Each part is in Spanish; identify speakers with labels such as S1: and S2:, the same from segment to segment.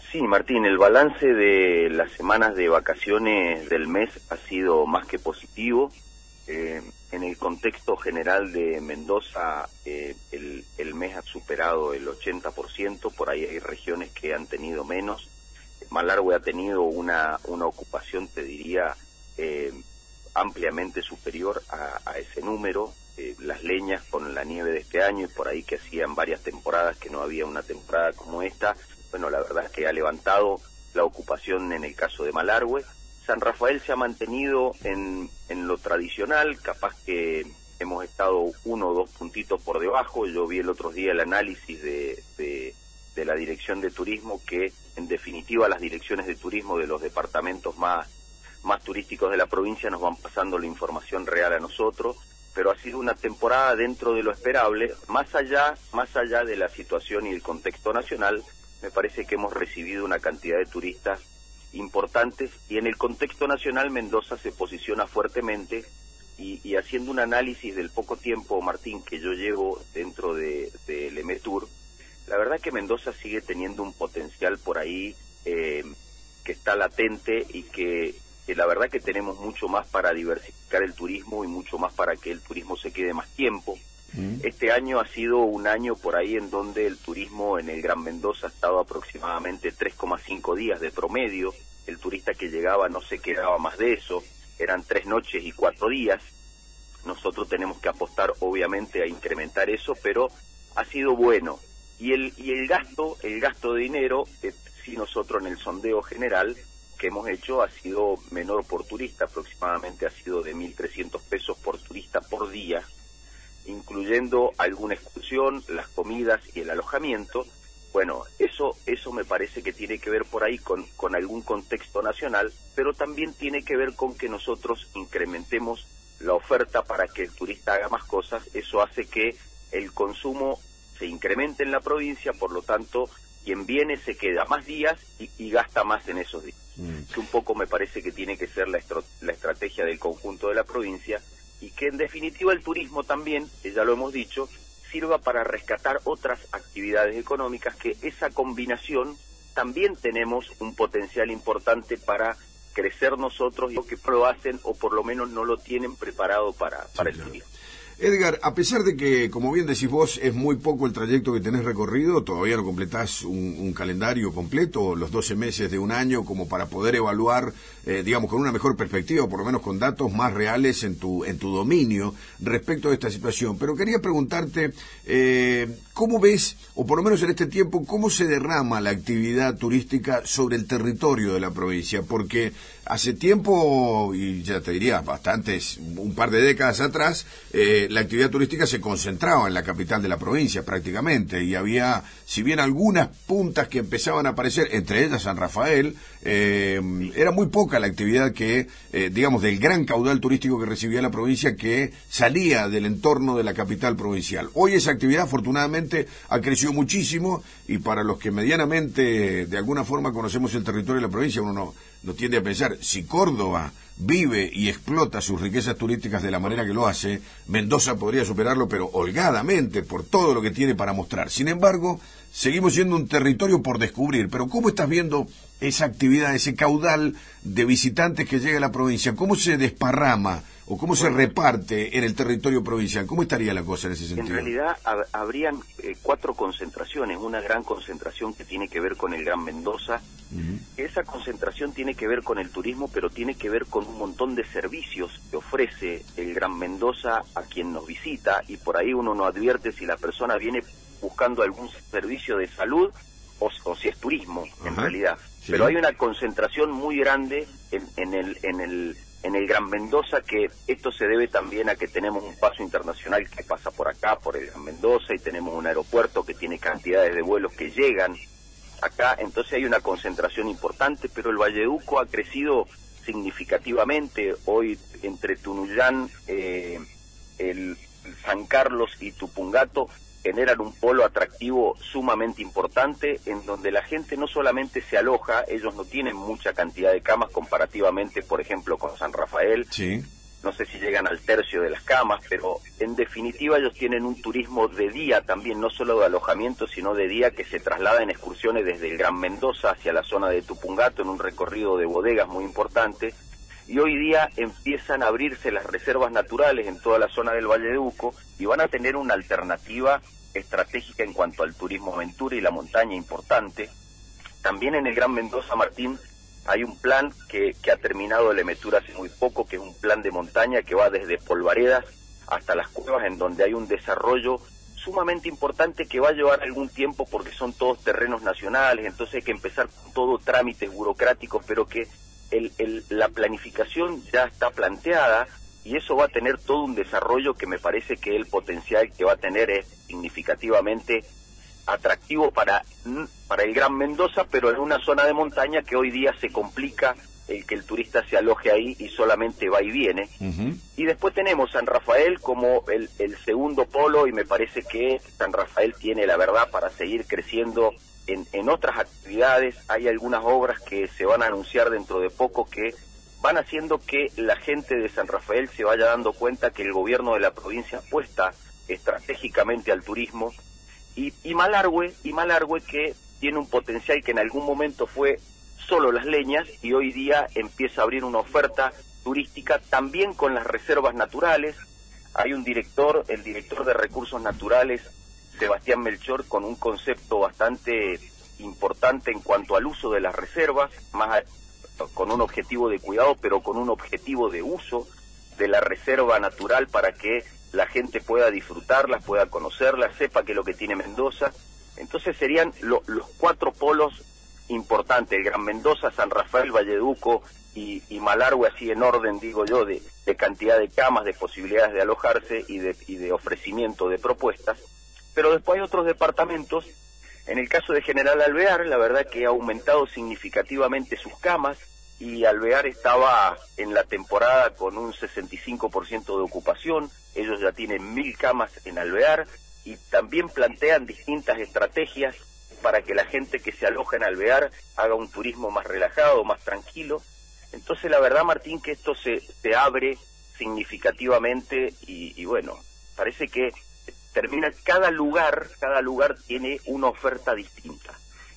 S1: Sí, Martín, el balance de las semanas de vacaciones del mes ha sido más que positivo. En el contexto general de Mendoza, el mes ha superado el 80%, por ahí hay regiones que han tenido menos. Malargüe ha tenido una ocupación, te diría, ampliamente superior a ese número. Las Leñas con la nieve de este año y por ahí que hacían varias temporadas que no había una temporada como esta, bueno, la verdad es que ha levantado la ocupación en el caso de Malargüe. San Rafael se ha mantenido en lo tradicional, capaz que hemos estado 1 o 2 puntitos por debajo. Yo vi el otro día el análisis de la Dirección de Turismo, que en definitiva las direcciones de turismo de los departamentos más turísticos de la provincia nos van pasando la información real a nosotros, pero ha sido una temporada dentro de lo esperable, más allá de la situación y el contexto nacional. Me parece que hemos recibido una cantidad de turistas importantes y en el contexto nacional Mendoza se posiciona fuertemente y haciendo un análisis del poco tiempo, Martín, que yo llevo dentro del EMETUR, la verdad que Mendoza sigue teniendo un potencial por ahí que está latente y que la verdad que tenemos mucho más para diversificar el turismo y mucho más para que el turismo se quede más tiempo. Este año ha sido un año por ahí en donde el turismo en el Gran Mendoza ha estado aproximadamente 3,5 días de promedio. El turista que llegaba no se quedaba más de eso, eran 3 noches y 4 días. Nosotros tenemos que apostar obviamente a incrementar eso, pero ha sido bueno. Y el gasto de dinero, si nosotros en el sondeo general que hemos hecho ha sido menor por turista, aproximadamente ha sido de 1.300 pesos por turista por día, incluyendo alguna excursión, las comidas y el alojamiento. Bueno, eso me parece que tiene que ver por ahí con algún contexto nacional, pero también tiene que ver con que nosotros incrementemos la oferta para que el turista haga más cosas. Eso hace que el consumo se incremente en la provincia, por lo tanto, quien viene se queda más días y gasta más en esos días. Que un poco me parece que tiene que ser la estrategia del conjunto de la provincia, y que en definitiva el turismo también, que ya lo hemos dicho, sirva para rescatar otras actividades económicas, que esa combinación también tenemos un potencial importante para crecer nosotros, y que lo hacen o por lo menos no lo tienen preparado para el turismo.
S2: Edgar, a pesar de que, como bien decís vos, es muy poco el trayecto que tenés recorrido, todavía no completás un calendario completo, los 12 meses de un año, como para poder evaluar, digamos, con una mejor perspectiva, por lo menos con datos más reales en tu dominio respecto a esta situación. Pero quería preguntarte, ¿cómo ves, o por lo menos en este tiempo, cómo se derrama la actividad turística sobre el territorio de la provincia? Porque hace tiempo, y ya te diría bastantes, un par de décadas atrás, la actividad turística se concentraba en la capital de la provincia prácticamente, y había, si bien algunas puntas que empezaban a aparecer, entre ellas San Rafael, era muy poca la actividad que, digamos, del gran caudal turístico que recibía la provincia, que salía del entorno de la capital provincial. Hoy esa actividad afortunadamente ha crecido muchísimo, y para los que medianamente de alguna forma conocemos el territorio de la provincia, uno no tiende a pensar, si Córdoba vive y explota sus riquezas turísticas de la manera que lo hace, Mendoza podría superarlo, pero holgadamente, por todo lo que tiene para mostrar. Sin embargo, seguimos siendo un territorio por descubrir. Pero ¿cómo estás viendo esa actividad, ese caudal de visitantes que llega a la provincia? ¿Cómo se desparrama o cómo se reparte en el territorio provincial? ¿Cómo estaría la cosa en ese sentido?
S1: En realidad habrían 4 concentraciones, una gran concentración que tiene que ver con el Gran Mendoza. Esa concentración tiene que ver con el turismo, pero tiene que ver con un montón de servicios que ofrece el Gran Mendoza a quien nos visita, y por ahí uno no advierte si la persona viene buscando algún servicio de salud o si es turismo, en realidad. Sí. Pero hay una concentración muy grande en el Gran Mendoza, que esto se debe también a que tenemos un paso internacional que pasa por acá, por el Gran Mendoza, y tenemos un aeropuerto que tiene cantidades de vuelos que llegan acá, entonces hay una concentración importante, pero el Valleduco ha crecido significativamente. Hoy entre Tunuyán, el San Carlos y Tupungato generan un polo atractivo sumamente importante, en donde la gente no solamente se aloja, ellos no tienen mucha cantidad de camas comparativamente, por ejemplo, con San Rafael,
S2: sí,
S1: no sé si llegan al tercio de las camas, pero en definitiva ellos tienen un turismo de día también, no solo de alojamiento, sino de día, que se traslada en excursiones desde el Gran Mendoza hacia la zona de Tupungato, en un recorrido de bodegas muy importante, y hoy día empiezan a abrirse las reservas naturales en toda la zona del Valle de Uco, y van a tener una alternativa estratégica en cuanto al turismo aventura y la montaña importante. También en el Gran Mendoza, Martín, hay un plan que ha terminado el Emetur hace muy poco, que es un plan de montaña que va desde Polvaredas hasta las cuevas, en donde hay un desarrollo sumamente importante que va a llevar algún tiempo porque son todos terrenos nacionales, entonces hay que empezar con todo trámites burocráticos, pero que la planificación ya está planteada y eso va a tener todo un desarrollo que me parece que el potencial que va a tener es significativamente atractivo para el Gran Mendoza, pero en una zona de montaña que hoy día se complica el que el turista se aloje ahí y solamente va y viene. Y después tenemos San Rafael como el segundo polo, y me parece que San Rafael tiene la verdad para seguir creciendo en otras actividades. Hay algunas obras que se van a anunciar dentro de poco que van haciendo que la gente de San Rafael se vaya dando cuenta que el gobierno de la provincia apuesta estratégicamente al turismo. Y Malargüe, que tiene un potencial que en algún momento fue solo las leñas y hoy día empieza a abrir una oferta turística también con las reservas naturales. Hay un director, el director de recursos naturales, Sebastián Melchor, con un concepto bastante importante en cuanto al uso de las reservas, con un objetivo de cuidado, pero con un objetivo de uso de la reserva natural para que la gente pueda disfrutarlas, pueda conocerlas, sepa qué es lo que tiene Mendoza. Entonces serían los 4 polos importantes: el Gran Mendoza, San Rafael, Valle de Uco y Malargüe, así en orden, digo yo, de cantidad de camas, de posibilidades de alojarse y de ofrecimiento de propuestas. Pero después hay otros departamentos. En el caso de General Alvear, la verdad que ha aumentado significativamente sus camas, y Alvear estaba en la temporada con un 65% de ocupación. Ellos ya tienen 1000 camas en Alvear y también plantean distintas estrategias para que la gente que se aloja en Alvear haga un turismo más relajado, más tranquilo. Entonces la verdad, Martín, que esto se abre significativamente y bueno, parece que termina, cada lugar tiene una oferta distinta.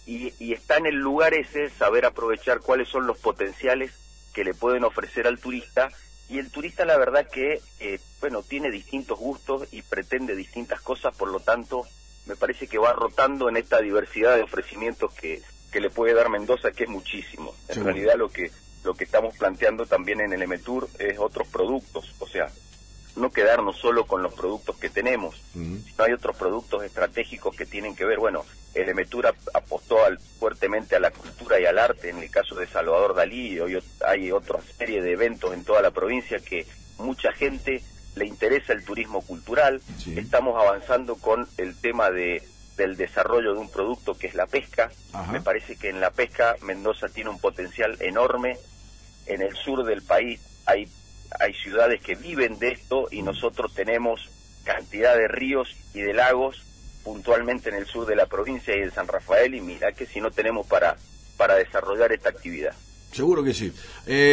S1: Y está en el lugar ese saber aprovechar cuáles son los potenciales que le pueden ofrecer al turista, y el turista la verdad que tiene distintos gustos y pretende distintas cosas, por lo tanto me parece que va rotando en esta diversidad de ofrecimientos que le puede dar Mendoza, que es muchísimo. En realidad lo que estamos planteando también en el Emetur es otros productos, o sea, no quedarnos solo con los productos que tenemos, sino hay otros productos estratégicos que tienen que ver. Bueno, el Emetur apostó fuertemente a la cultura y al arte, en el caso de Salvador Dalí, y hoy hay otra serie de eventos en toda la provincia que mucha gente le interesa el turismo cultural. Sí. Estamos avanzando con el tema del desarrollo de un producto que es la pesca. Ajá. Me parece que en la pesca Mendoza tiene un potencial enorme. En el sur del país hay ciudades que viven de esto y nosotros tenemos cantidad de ríos y de lagos puntualmente en el sur de la provincia y en San Rafael, y mira que si no tenemos para desarrollar esta actividad.
S2: Seguro que sí.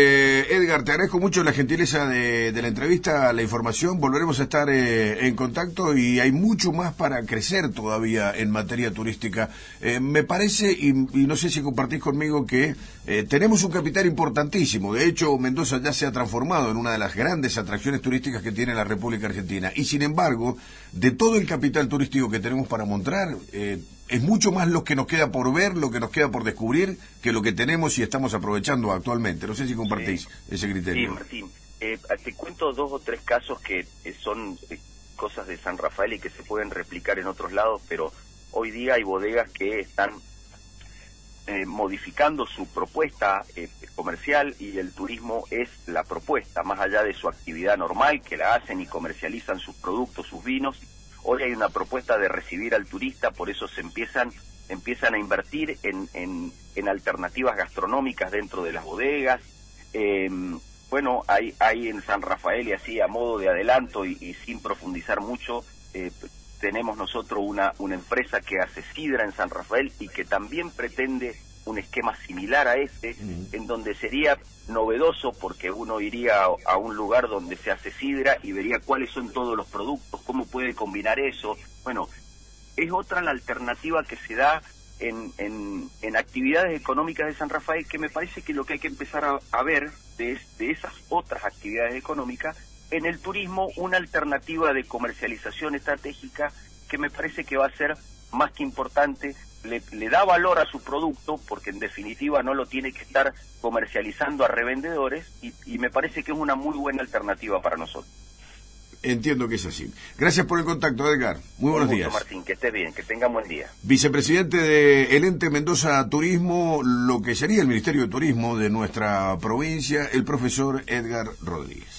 S2: Edgar, te agradezco mucho la gentileza de la entrevista, la información. Volveremos a estar en contacto, y hay mucho más para crecer todavía en materia turística. Me parece, y no sé si compartís conmigo, que tenemos un capital importantísimo. De hecho, Mendoza ya se ha transformado en una de las grandes atracciones turísticas que tiene la República Argentina. Y sin embargo, de todo el capital turístico que tenemos para mostrar, es mucho más lo que nos queda por ver, lo que nos queda por descubrir, que lo que tenemos y estamos aprovechando actualmente. No sé si compartís ese criterio.
S1: Sí, Martín. Te cuento 2 o 3 casos que son cosas de San Rafael y que se pueden replicar en otros lados, pero hoy día hay bodegas que están modificando su propuesta comercial, y el turismo es la propuesta, más allá de su actividad normal, que la hacen y comercializan sus productos, sus vinos. Hoy hay una propuesta de recibir al turista, por eso se empiezan a invertir en alternativas gastronómicas dentro de las bodegas. Hay en San Rafael, y así a modo de adelanto y sin profundizar mucho, tenemos nosotros una empresa que hace sidra en San Rafael y que también pretende un esquema similar a este, en donde sería novedoso porque uno iría a un lugar donde se hace sidra y vería cuáles son todos los productos, cómo puede combinar eso. Bueno, es otra la alternativa que se da en actividades económicas de San Rafael, que me parece que lo que hay que empezar a ver de esas otras actividades económicas, en el turismo una alternativa de comercialización estratégica que me parece que va a ser más que importante, le da valor a su producto, porque en definitiva no lo tiene que estar comercializando a revendedores, y me parece que es una muy buena alternativa para nosotros.
S2: Entiendo que es así. Gracias por el contacto, Edgar. Muy buenos días.
S1: Martín, que esté bien, que tenga buen día.
S2: Vicepresidente del ente Mendoza Turismo, lo que sería el Ministerio de Turismo de nuestra provincia, el profesor Edgar Rodríguez.